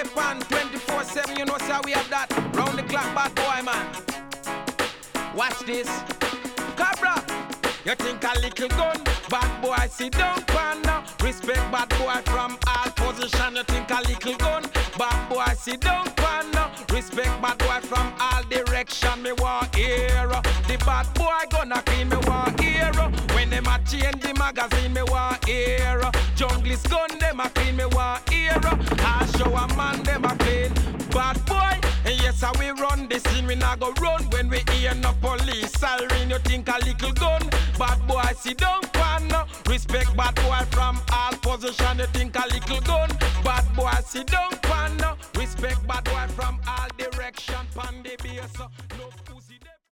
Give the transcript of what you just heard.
pan 24/7, you know how we have that. Round the clock, bad boy, man. Watch this. Cabra, you think a little gun? Bad boy, sit down, pan now. Respect bad boy from all position. You think a little gun? Bad boy, sit down, pan now. Respect bad boy from all direction. Me want hear the bad boy gonna clean. Me want hear when them a change the magazine. Me want hear junglist gun them a clean. Me want hear I show a man them a clean. Bad boy, and yes how we run the scene. We not go run when we hear no police siren. You think a little gun? Bad boy, sit down, pan now. Respect bad boy from all position. You think a little gun? Bad boy, sit down, pan now. Respect bad boy from all direction. Pan the bass.